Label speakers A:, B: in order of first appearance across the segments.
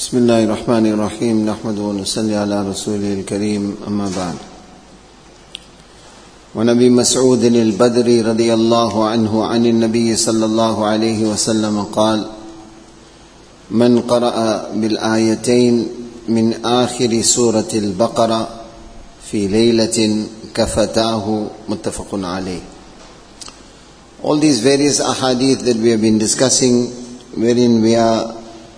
A: بسم الله الرحمن الرحيم نحمده ونصلي على رسوله الكريم أما بعد. ونبي مسعود البدري رضي الله عنه عن النبي صلى الله عليه وسلم قال: من قرأ بالآيتين من آخر سورة البقرة في ليلة كفتاه متفق عليه. All these various ahadith that we have been discussing, wherein we are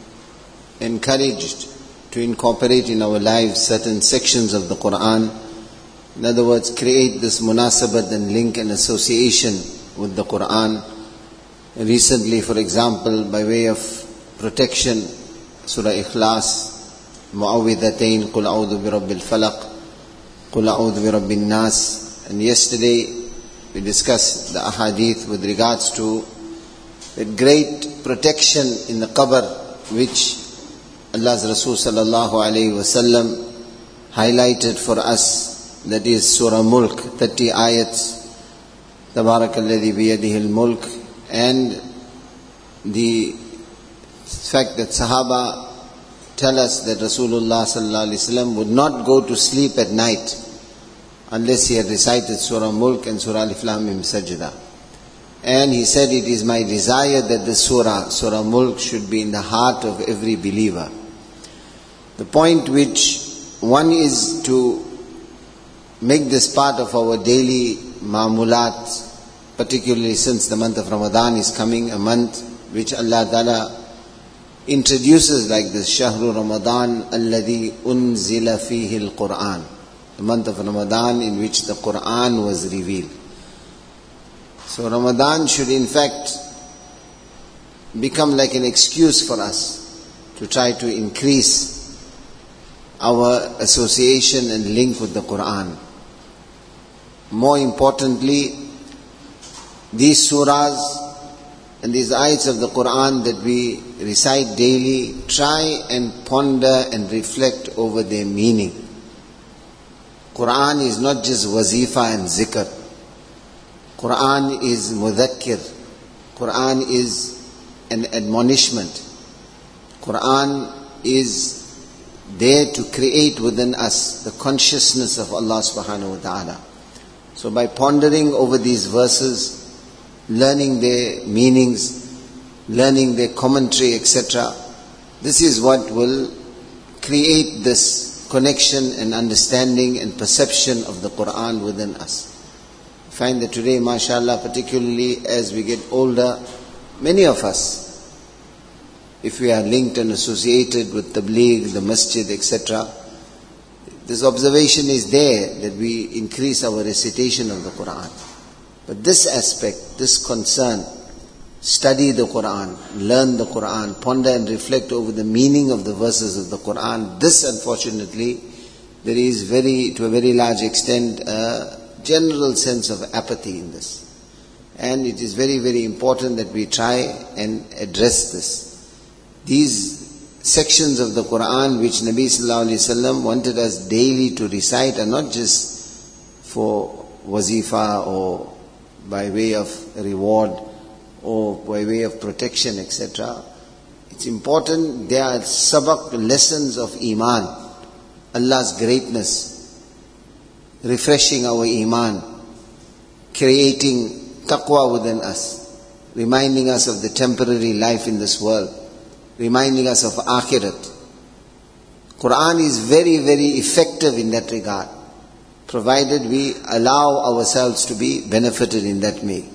A: encouraged to incorporate in our lives certain sections of the Quran. In other words, create this munasabat and link and association with the Quran. Recently, for example, by way of protection, Surah Ikhlas, Mu'awwidhatayn, Qul a'udhu bi rabbil falaq, Qul a'udhu bi rabbin nas. And yesterday we discussed the ahadith with regards to the great protection in the qabr, which Allah's Rasul sallallahu alayhi wasallam highlighted for us. That is Surah Mulk, 30 ayats, Tabarakalladhi biyadihi al-mulk, and the fact that Sahaba tell us that Rasulullah sallallahu alayhi wasallam would not go to sleep at night unless he had recited Surah Mulk and Surah Alif Lam Mim Sajda. And he said, it is my desire that the Surah Mulk should be in the heart of every believer. The point which one is to make this part of our daily ma'mulat, particularly since the month of Ramadan is coming, a month which Allah Ta'ala introduces like this, Shahru Ramadan alladhi unzila fihi al-Quran, the month of Ramadan in which the Quran was revealed. So Ramadan should in fact become like an excuse for us to try to increase our association and link with the Quran. More importantly, these surahs and these ayats of the Quran that we recite daily, try and ponder and reflect over their meaning. Quran is not just wazifa and zikr. Quran is mudhakkir. Quran is an admonishment. Quran is there to create within us the consciousness of Allah subhanahu wa ta'ala. So by pondering over these verses, learning their meanings, learning their commentary, etc., this is what will create this connection and understanding and perception of the Quran within us. I find that today, mashallah, particularly as we get older, many of us, if we are linked and associated with Tabligh, the masjid, etc., this observation is there that we increase our recitation of the Quran. But this aspect, this concern, study the Quran, learn the Quran, ponder and reflect over the meaning of the verses of the Quran, this unfortunately, there is to a very large extent, a general sense of apathy in this. And it is very, very important that we try and address this. These sections of the Quran which Nabi sallallahu alaihi wasallam wanted us daily to recite are not just for wazifa or by way of reward or by way of protection, etc. It's important, they are sabak, lessons of iman, Allah's greatness, refreshing our iman, creating taqwa within us, reminding us of the temporary life in this world, reminding us of akhirat. Quran is very, very effective in that regard, provided we allow ourselves to be benefited in that way.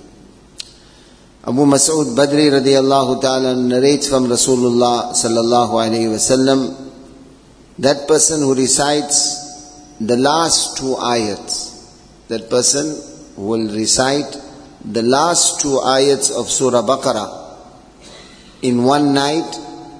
A: Abu Mas'ud Badri radiyallahu ta'ala narrates from Rasulullah sallallahu alayhi wasallam, that person who recites the last two ayats, that person will recite the last two ayats of Surah Baqarah in one night,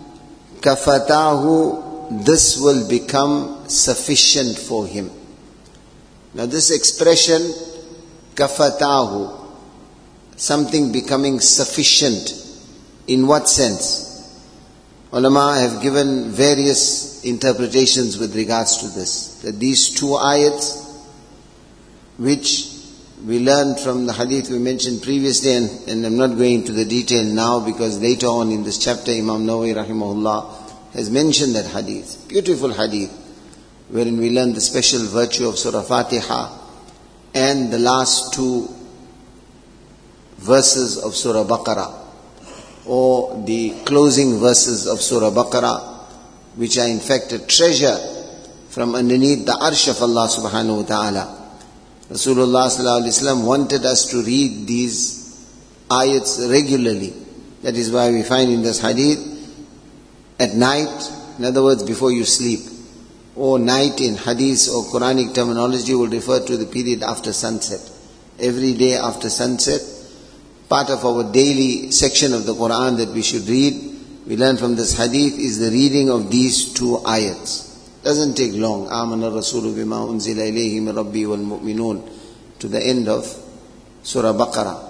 A: kafatahu, this will become sufficient for him. Now this expression, kafatahu, something becoming sufficient, in what sense? Ulama have given various interpretations with regards to this. That these two ayats, which we learned from the hadith we mentioned previously, and I'm not going into the detail now because later on in this chapter Imam Nawawi rahimahullah has mentioned that hadith. Beautiful hadith, wherein we learn the special virtue of Surah Fatiha and the last two verses of Surah Baqarah, or the closing verses of Surah Baqarah, which are in fact a treasure from underneath the arsh of Allah subhanahu wa ta'ala. Rasulullah sallallahu alaihi wasallam wanted us to read these ayats regularly. That is why we find in this hadith, at night, in other words before you sleep, or night in hadith or Quranic terminology will refer to the period after sunset. Every day after sunset, part of our daily section of the Quran that we should read, we learn from this hadith, is the reading of these two ayats. Doesn't take long. Amana Rasulu bima unzila ilayhi min Rabbi wal mu'minun, to the end of Surah Baqarah.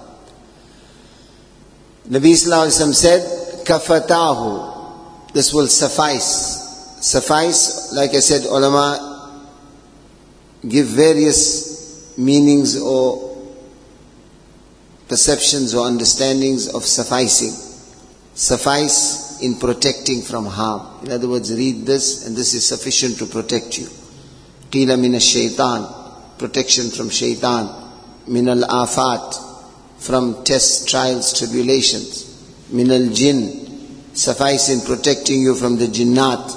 A: Nabi sallallahu alaihi wasallam said, kafatahu, this will suffice. Suffice, like I said, ulama give various meanings or perceptions or understandings of sufficing. Suffice in protecting from harm. In other words, read this and this is sufficient to protect you. Qila min ash-shaytan, protection from shaitan. Min al-afat, from tests, trials, tribulations. Min al-jinn, suffice in protecting you from the jinnat.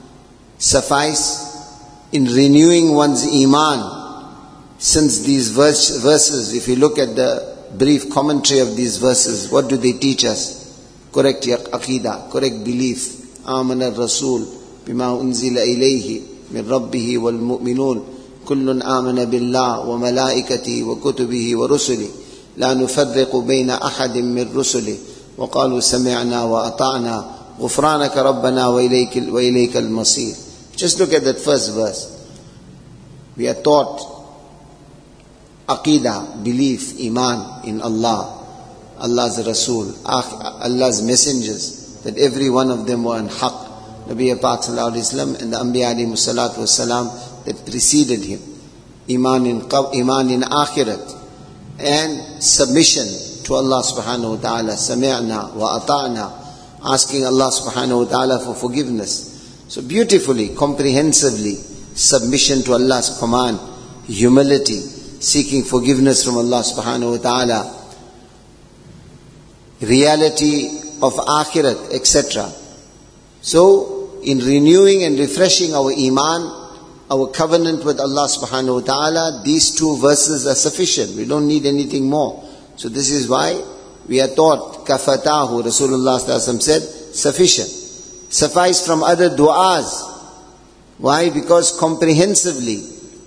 A: Suffice in renewing one's iman. Since these verses, if you look at the brief commentary of these verses, what do they teach us? Correct aqidah, correct belief. Amana Rasul bima unzila ilayhi min Rabbihi wal mu'minun kullun amana billah wa malaikatihi wa kutubihi wa rusuli la nufarriqu bayna ahadin min rusuli wa qalu sami'na wa ata'na ghufranaka rabbana wa ilayka al-masir. Just look at that first verse. We are taught aqidah, belief, iman in Allah, Allah's Rasul, Allah's messengers, that every one of them were on haqq. Nabi Pak sallallahu alaihi wasallam and the Anbiya alayhi salatu wasalam that preceded him. Iman in akhirat, and submission to Allah subhanahu wa ta'ala. Sami'na wa ata'na, asking Allah subhanahu wa ta'ala for forgiveness. So beautifully, comprehensively, submission to Allah's command, humility, seeking forgiveness from Allah subhanahu wa ta'ala, reality of akhirat, etc. So, in renewing and refreshing our iman, our covenant with Allah subhanahu wa ta'ala, these two verses are sufficient. We don't need anything more. So this is why we are taught, kafatahu, Rasulullah sallallahu alaihi wasallam said, sufficient. Suffice from other du'as. Why? Because comprehensively,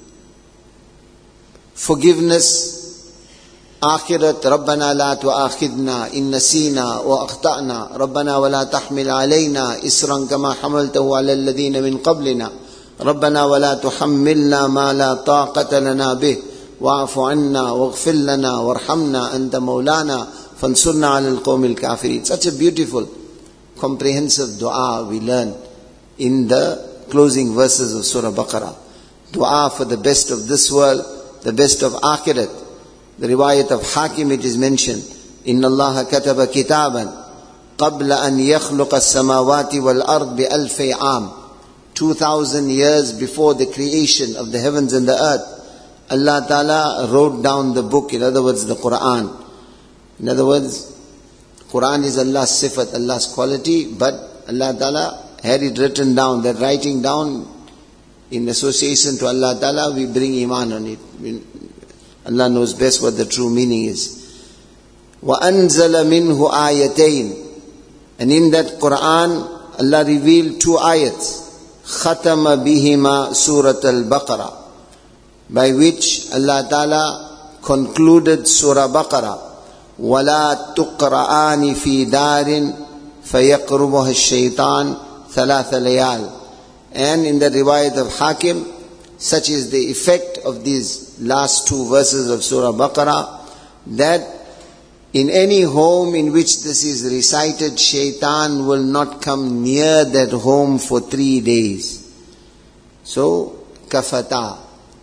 A: forgiveness, akhirat, Rabbana la tu'akhidna in nasina wa akhta'na, Rabbana wa la tahmil alayna isran kama hamaltahu ala alladhina min qablina, Rabbana wa la tuhammilna ma la taqata lana bih, wa'afu anna waghfir lana warhamna anta maulana fansurna ala al-qawmi al-kafirin. Such a beautiful, comprehensive dua we learn in the closing verses of Surah Baqarah. Dua for the best of this world, the best of akhirat. The riwayat of Hakim, it is mentioned, Inna Allah kataba kitaban qabla an yakhluqa as-samawati wal ard bi alfi aam. 2,000 years before the creation of the heavens and the earth, Allah Ta'ala wrote down the book, in other words the Quran. In other words, Quran is Allah's sifat, Allah's quality, but Allah Ta'ala had it written down. That writing down in association to Allah Ta'ala, we bring iman on it. Allah knows best what the true meaning is. وَأَنزَلَ مِنْهُ آيَتَيْنِ, and in that Quran, Allah revealed two ayats. خَتَمَ بِهِمَا سُورَةَ الْبَقَرَةِ, by which Allah Ta'ala concluded Surah Baqarah. وَلَا تُقْرَآنِ فِي دَارٍ فَيَقْرُبُهَا الشَّيْطَانِ ثَلَاثَ لَيَالٍ. And in the riwayat of Hakim, such is the effect of these last two verses of Surah Baqarah, that in any home in which this is recited, shaitan will not come near that home for 3 days. So, kafata.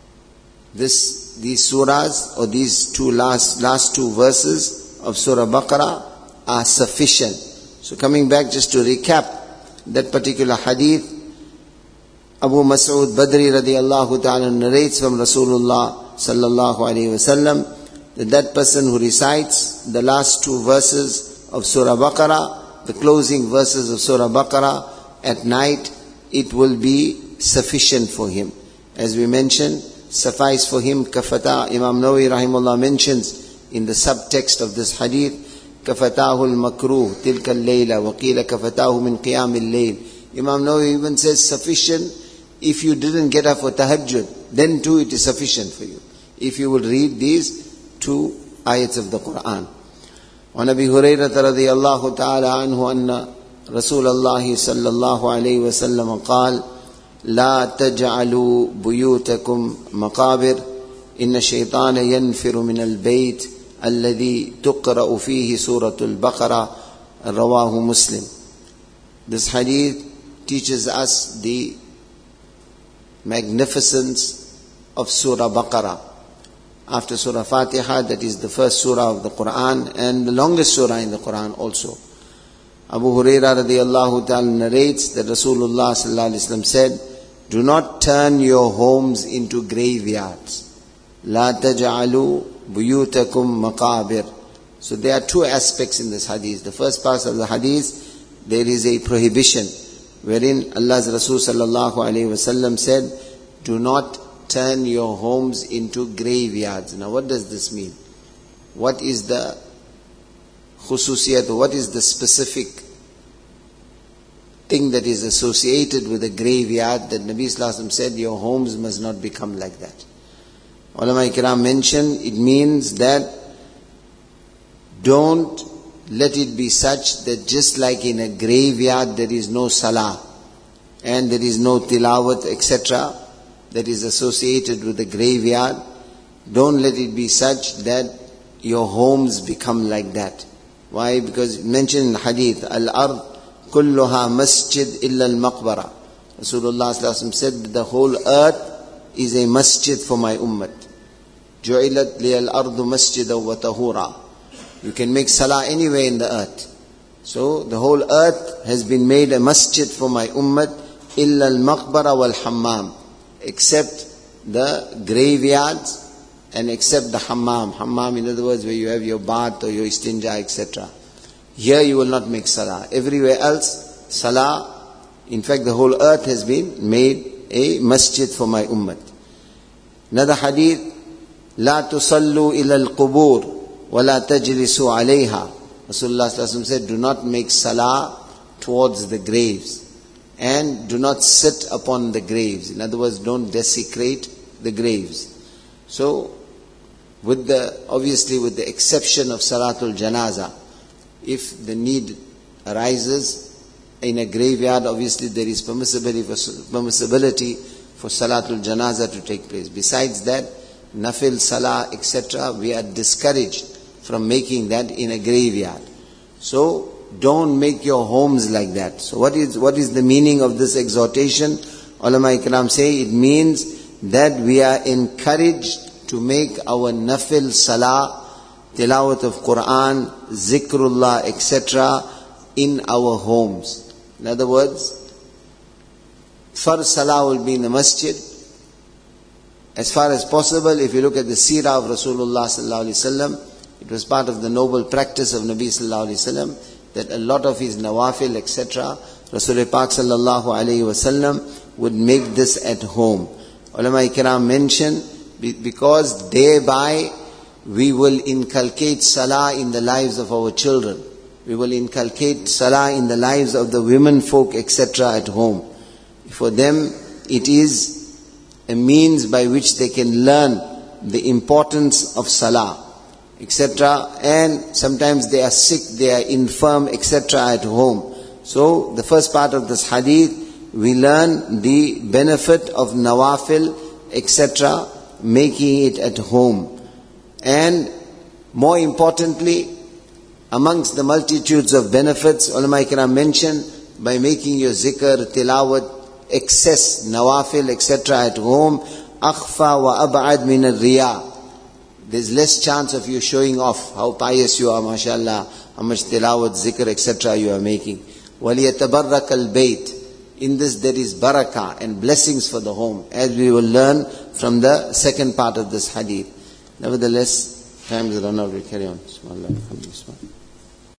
A: These surahs, or these two last two verses of Surah Baqarah are sufficient. So coming back just to recap, that particular hadith, Abu Mas'ud Badri radiallahu ta'ala narrates from Rasulullah sallallahu alayhi wasallam that person who recites the last two verses of Surah Baqarah, the closing verses of Surah Baqarah at night, it will be sufficient for him. As we mentioned, suffice for him kafata. Imam Nawawi rahimahullah mentions in the subtext of this hadith, كفتاه المكروه تلك الليلة وقيل كفتاه من قيام الليل. Imam Nawawi even says sufficient if you didn't get up for tahajjud, then too it is sufficient for you. If you will read these two ayats of the Quran. وعن أبي هريرة رضي الله تعالى عنه أن رسول الله صلى الله عليه وسلم قال لا تجعلوا بيوتكم مقابر إن الشيطان ينفر من البيت الذي تقرأ فيه سورة البقرة رواه مسلم. This hadith teaches us the magnificence of Surah Baqarah. After Surah Fatiha, that is the first surah of the Quran and the longest surah in the Quran also. Abu Hurairah radiallahu ta'ala narrates that Rasulullah sallallahu alaihi wasallam said, do not turn your homes into graveyards. La taj'alu buyutakum maqabir. So there are two aspects in this hadith. The first part of the hadith, there is a prohibition wherein Allah's Rasul sallallahu alaihi wasallam said, do not turn your homes into graveyards. Now what does this mean? What is the khususiyat, what is the specific thing that is associated with a graveyard that Nabi sallallahu alaihi wasallam said your homes must not become like that? Ulama Ikram mention it means that don't let it be such that just like in a graveyard there is no salah and there is no tilawat etc. that is associated with the graveyard. Don't let it be such that your homes become like that. Why? Because it mentioned in the hadith, Al-ard kulluha masjid illa al-maqbara. Rasulullah sallallahu alaihi wasallam said that the whole earth is a masjid for my ummah. Ju'ilat li al-ardu masjidan wa tahura. You can make salah anywhere in the earth. So the whole earth has been made a masjid for my ummah, illa al-maqbara wal hammam, except the graveyards and except the hammam. Hammam, in other words, where you have your bath or your istinja, etc. Here you will not make salah. Everywhere else, salah. In fact, the whole earth has been made a masjid for my ummah. Another hadith, لا تصلوا إلى القبور ولا تجلسوا عليها. Rasulullah sallallahu alaihi wasallam said, do not make salah towards the graves and do not sit upon the graves. In other words, don't desecrate the graves. So, obviously with the exception of Salatul Janaza, if the need arises in a graveyard, obviously there is permissibility for Salatul Janaza to take place. Besides that, Nafil, Salah, etc., we are discouraged from making that in a graveyard. So, don't make your homes like that. So what is the meaning of this exhortation? Ulama Ikram say it means that we are encouraged to make our nafil salah, tilawat of Quran, zikrullah, etc. in our homes. In other words, farz salah will be in the masjid. As far as possible, if you look at the seerah of Rasulullah sallallahu alaihi wasallam, it was part of the noble practice of Nabi sallallahu alaihi wasallam that a lot of his nawafil, etc., Rasul Pak sallallahu alaihi wasallam would make this at home. Ulama Ikram mention, because thereby we will inculcate salah in the lives of our children. We will inculcate salah in the lives of the women folk, etc. at home. For them, it is a means by which they can learn the importance of salah, etc. And sometimes they are sick, they are infirm, etc. at home. So the first part of this hadith, we learn the benefit of nawafil, etc., making it at home. And more importantly, amongst the multitudes of benefits, ulama ikram mention, by making your zikr, tilawat, excess, nawafil, etc. at home, akhfa wa ab'ad min al-riya. There's less chance of you showing off how pious you are, mashallah, how much tilawat, zikr, etc. you are making. وَلِيَتَبَرَّكَ الْبَيْتِ. In this there is barakah and blessings for the home, as we will learn from the second part of this hadith. Nevertheless, time is run out, we carry on. Bismillah, alhamdulillah.